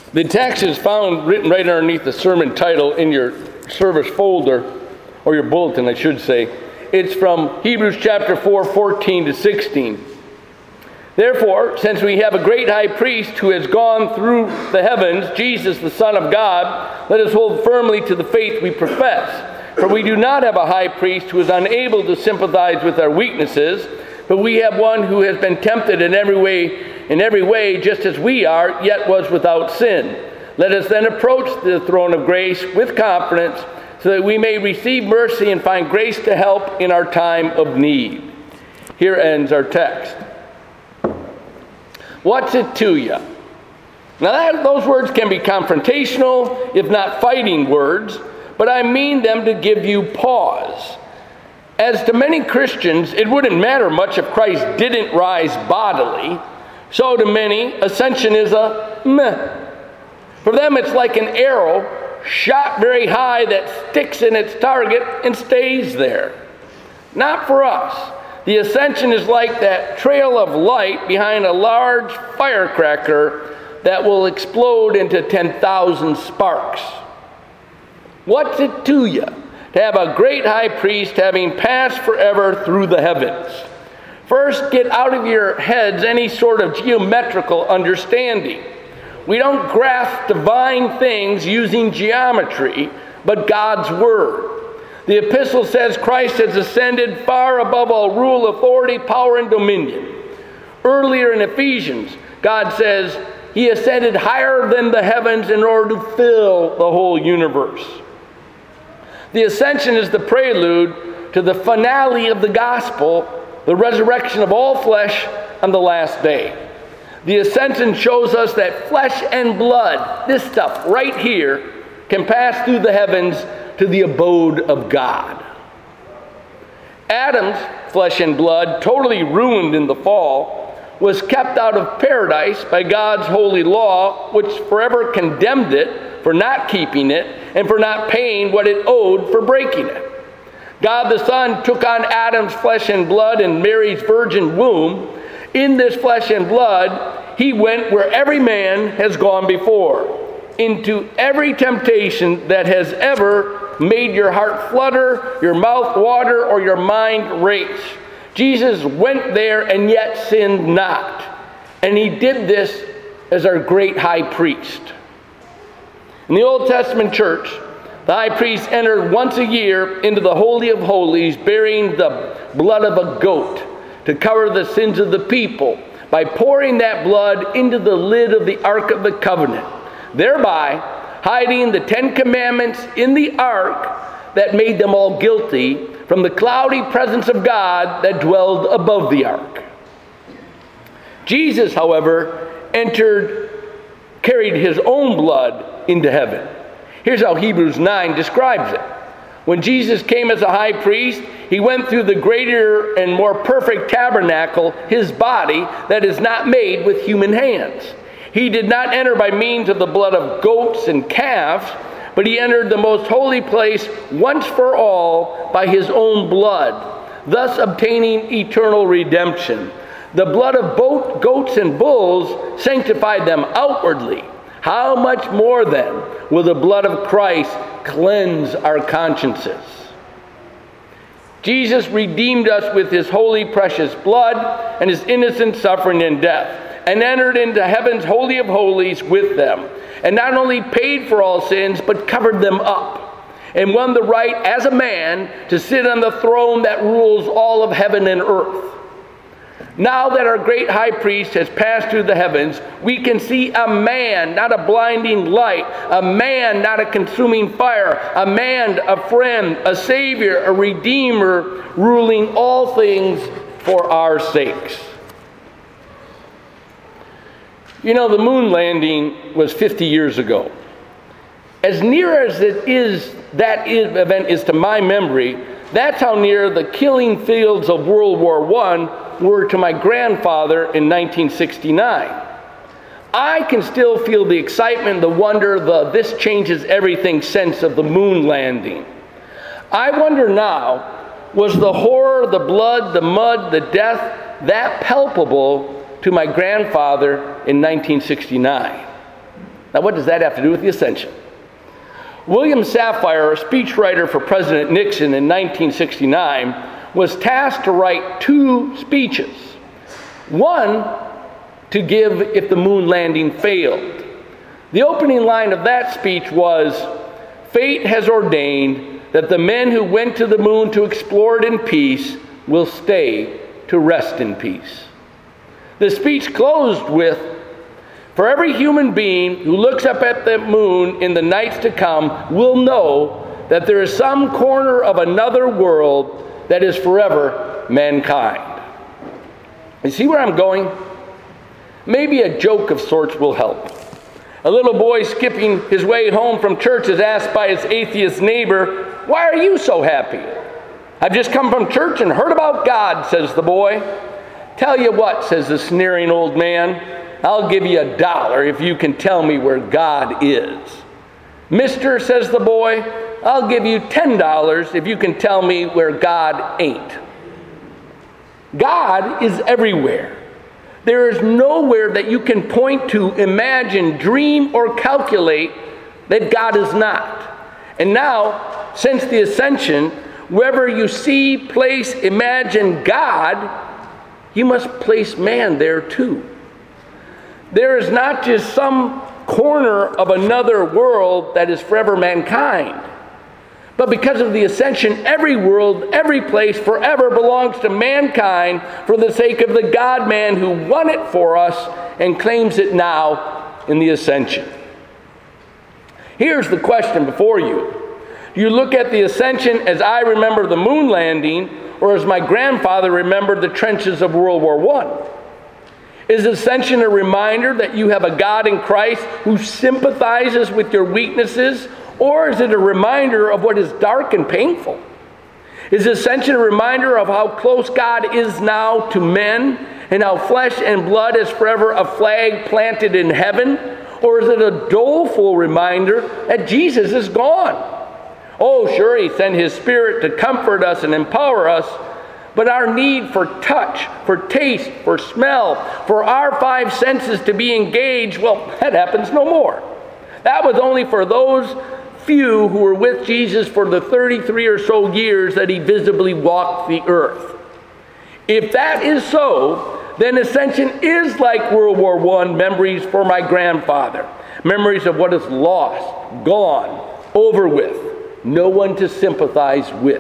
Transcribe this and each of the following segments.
The text is found written right underneath the sermon title in your service folder, or your bulletin, I should say. It's from Hebrews chapter 4, 14 to 16. Therefore, since we have a great high priest who has gone through the heavens, Jesus, the Son of God, let us hold firmly to the faith we profess. For we do not have a high priest who is unable to sympathize with our weaknesses, but we have one who has been tempted in every way, just as we are, yet was without sin. Let us then approach the throne of grace with confidence, so that we may receive mercy and find grace to help in our time of need. Here ends our text. What's it to you? Now those words can be confrontational, if not fighting words, but I mean them to give you pause. As to many Christians, it wouldn't matter much if Christ didn't rise bodily. So to many, ascension is a meh. For them, it's like an arrow shot very high that sticks in its target and stays there. Not for us. The ascension is like that trail of light behind a large firecracker that will explode into 10,000 sparks. What's it to you to have a great high priest having passed forever through the heavens? First, get out of your heads any sort of geometrical understanding. We don't grasp divine things using geometry, but God's Word. The epistle says Christ has ascended far above all rule, authority, power, and dominion. Earlier in Ephesians, God says He ascended higher than the heavens in order to fill the whole universe. The ascension is the prelude to the finale of the gospel, the resurrection of all flesh on the last day. The ascension shows us that flesh and blood, this stuff right here, can pass through the heavens to the abode of God. Adam's flesh and blood, totally ruined in the fall, was kept out of paradise by God's holy law, which forever condemned it for not keeping it and for not paying what it owed for breaking it. God the Son took on Adam's flesh and blood in Mary's virgin womb. In this flesh and blood, He went where every man has gone before, into every temptation that has ever made your heart flutter, your mouth water, or your mind race. Jesus went there and yet sinned not. And He did this as our great high priest. In the Old Testament church, the high priest entered once a year into the Holy of Holies, bearing the blood of a goat to cover the sins of the people by pouring that blood into the lid of the Ark of the Covenant, thereby hiding the 10 Commandments in the ark that made them all guilty from the cloudy presence of God that dwelled above the ark. Jesus, however, carried His own blood into heaven. Here's how Hebrews 9 describes it. When Jesus came as a high priest, He went through the greater and more perfect tabernacle, His body, that is not made with human hands. He did not enter by means of the blood of goats and calves, but He entered the most holy place once for all by His own blood, thus obtaining eternal redemption. The blood of both goats and bulls sanctified them outwardly. How much more then will the blood of Christ cleanse our consciences? Jesus redeemed us with His holy, precious blood and His innocent suffering and death, and entered into heaven's holy of holies with them, and not only paid for all sins, but covered them up, and won the right as a man to sit on the throne that rules all of heaven and earth. Now that our great high priest has passed through the heavens, we can see a man, not a blinding light, a man, not a consuming fire, a man, a friend, a savior, a redeemer, ruling all things for our sakes. You know, the moon landing was 50 years ago. As near as that event is to my memory, that's how near the killing fields of World War I were to my grandfather in 1969. I can still feel the excitement, the wonder, the this changes everything sense of the moon landing. I wonder now, was the horror, the blood, the mud, the death that palpable to my grandfather in 1969? Now, what does that have to do with the ascension? William Safire, a speechwriter for President Nixon in 1969, was tasked to write 2 speeches. One to give if the moon landing failed. The opening line of that speech was, "Fate has ordained that the men who went to the moon to explore it in peace will stay to rest in peace." The speech closed with, "For every human being who looks up at the moon in the nights to come will know that there is some corner of another world that is forever mankind." You see where I'm going? Maybe a joke of sorts will help. A little boy skipping his way home from church is asked by his atheist neighbor, "Why are you so happy?" "I've just come from church and heard about God," says the boy. "Tell you what," says the sneering old man, "I'll give you $1 if you can tell me where God is." "Mister," says the boy, "I'll give you $10 if you can tell me where God ain't." God is everywhere. There is nowhere that you can point to, imagine, dream, or calculate that God is not. And now, since the ascension, wherever you see, place, imagine God, you must place man there too. There is not just some corner of another world that is forever mankind, but because of the ascension, every world, every place, forever belongs to mankind for the sake of the God-man who won it for us and claims it now in the ascension. Here's the question before you. Do you look at the ascension as I remember the moon landing, or as my grandfather remembered the trenches of World War I? Is ascension a reminder that you have a God in Christ who sympathizes with your weaknesses, or is it a reminder of what is dark and painful? Is ascension a reminder of how close God is now to men, and how flesh and blood is forever a flag planted in heaven? Or is it a doleful reminder that Jesus is gone? Oh, sure, he sent his Spirit to comfort us and empower us, but our need for touch, for taste, for smell, for our 5 senses to be engaged, well, that happens no more. That was only for those few who were with Jesus for the 33 or so years that he visibly walked the earth. If that is so, then ascension is like World War I memories for my grandfather. Memories of what is lost, gone, over with, no one to sympathize with.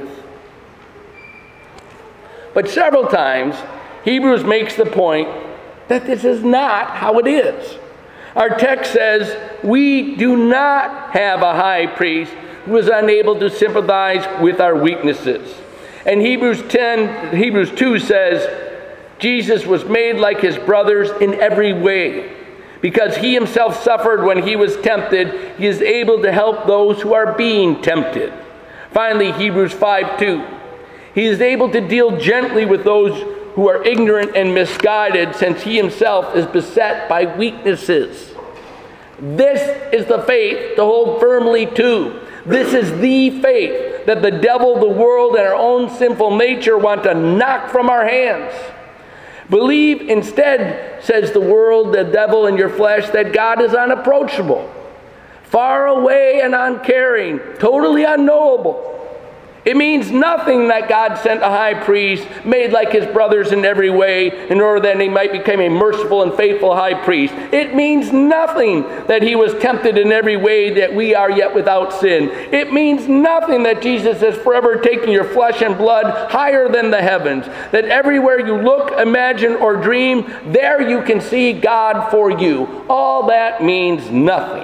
But several times, Hebrews makes the point that this is not how it is. Our text says, we do not have a high priest who is unable to sympathize with our weaknesses. And Hebrews 2 says, Jesus was made like his brothers in every way. Because he himself suffered when he was tempted, he is able to help those who are being tempted. Finally, Hebrews 5:2. He is able to deal gently with those who are ignorant and misguided, since he himself is beset by weaknesses. This is the faith to hold firmly to. This is the faith that the devil, the world, and our own sinful nature want to knock from our hands. Believe instead, says the world, the devil, and your flesh, that God is unapproachable, far away and uncaring, totally unknowable. It means nothing that God sent a high priest made like his brothers in every way in order that he might become a merciful and faithful high priest. It means nothing that he was tempted in every way that we are yet without sin. It means nothing that Jesus has forever taken your flesh and blood higher than the heavens. That everywhere you look, imagine, or dream, there you can see God for you. All that means nothing.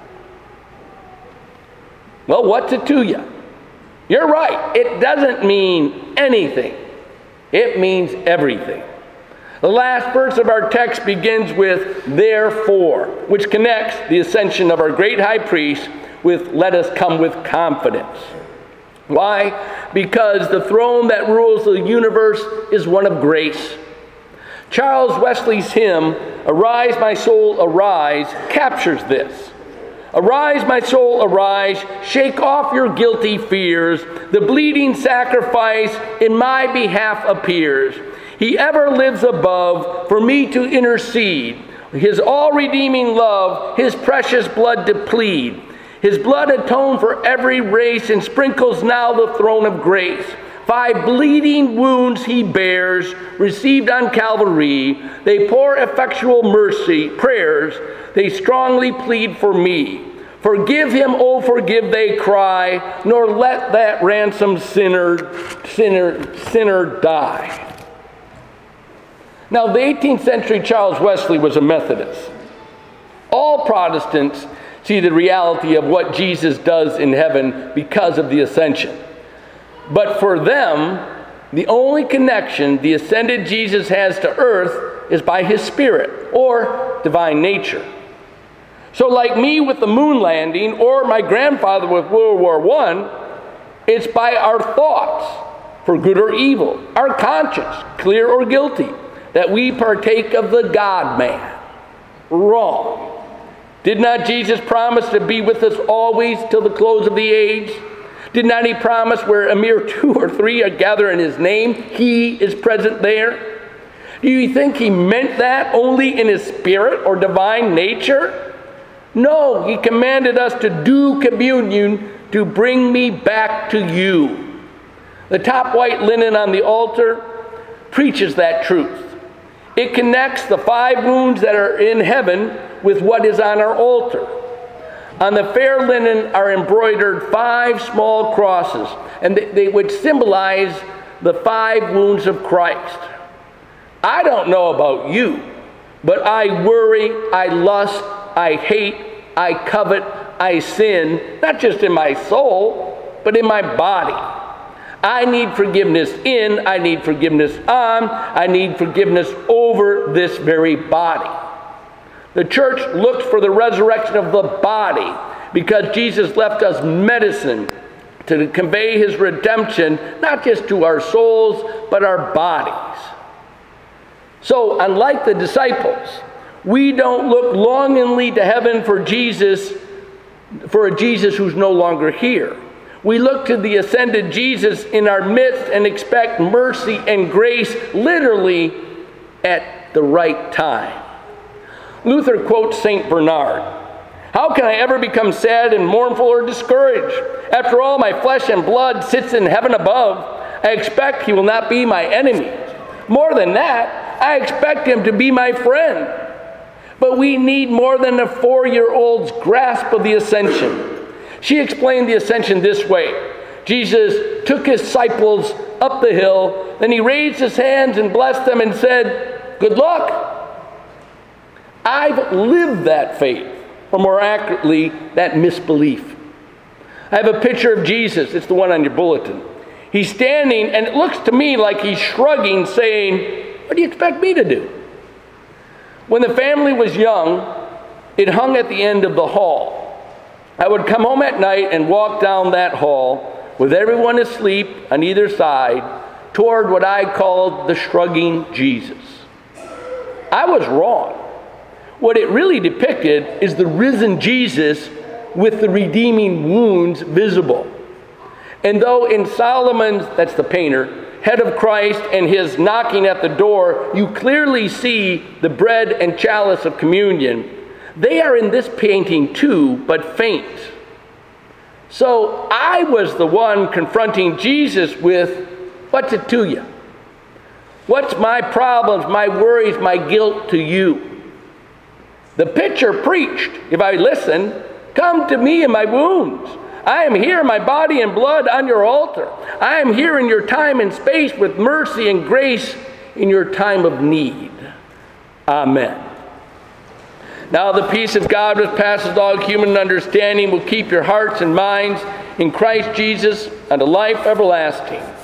Well, what's it to you? You're right. It doesn't mean anything. It means everything. The last verse of our text begins with therefore, which connects the ascension of our great high priest with let us come with confidence. Why? Because the throne that rules the universe is one of grace. Charles Wesley's hymn, Arise, My Soul, Arise, captures this. Arise, my soul, arise, shake off your guilty fears. The bleeding sacrifice in my behalf appears. He ever lives above for me to intercede. His all-redeeming love, his precious blood to plead. His blood atoned for every race and sprinkles now the throne of grace. 5 bleeding wounds he bears, received on Calvary. They pour effectual mercy, prayers. They strongly plead for me. Forgive him, oh forgive, they cry, nor let that ransomed sinner die. Now, the 18th century Charles Wesley was a Methodist. All Protestants see the reality of what Jesus does in heaven because of the ascension. But for them, the only connection the ascended Jesus has to earth is by his spirit, or divine nature. So like me with the moon landing, or my grandfather with World War I, it's by our thoughts, for good or evil, our conscience, clear or guilty, that we partake of the God-man. Wrong. Did not Jesus promise to be with us always till the close of the age? Did not he promise where a mere 2 or 3 are gathered in his name, he is present there? Do you think he meant that only in his spirit or divine nature? No, he commanded us to do communion to bring me back to you. The top white linen on the altar preaches that truth. It connects the 5 wounds that are in heaven with what is on our altar. On the fair linen are embroidered 5 small crosses, and they would symbolize the 5 wounds of Christ. I don't know about you, but I worry, I lust, I hate, I covet, I sin, not just in my soul, but in my body. I need forgiveness in, I need forgiveness on, I need forgiveness over this very body. The church looks for the resurrection of the body because Jesus left us medicine to convey his redemption, not just to our souls, but our bodies. So, unlike the disciples, we don't look longingly to heaven for a Jesus who's no longer here. We look to the ascended Jesus in our midst and expect mercy and grace literally at the right time. Luther quotes St. Bernard. How can I ever become sad and mournful or discouraged? After all, my flesh and blood sits in heaven above. I expect he will not be my enemy. More than that, I expect him to be my friend. But we need more than a 4-year-old's grasp of the ascension. She explained the ascension this way. Jesus took his disciples up the hill, then he raised his hands and blessed them and said, "Good luck." I've lived that faith, or more accurately, that misbelief. I have a picture of Jesus. It's the one on your bulletin. He's standing, and it looks to me like he's shrugging, saying, "What do you expect me to do?" When the family was young, it hung at the end of the hall. I would come home at night and walk down that hall with everyone asleep on either side toward what I called the shrugging Jesus. I was wrong. What it really depicted is the risen Jesus with the redeeming wounds visible. And though in Solomon's, that's the painter, head of Christ and his knocking at the door, you clearly see the bread and chalice of communion, they are in this painting too, but faint. So I was the one confronting Jesus with, "What's it to you? What's my problems, my worries, my guilt to you?" The picture preached, if I listen, "Come to me in my wounds. I am here, my body and blood on your altar. I am here in your time and space with mercy and grace in your time of need." Amen. Now the peace of God which passes all human understanding will keep your hearts and minds in Christ Jesus unto life everlasting.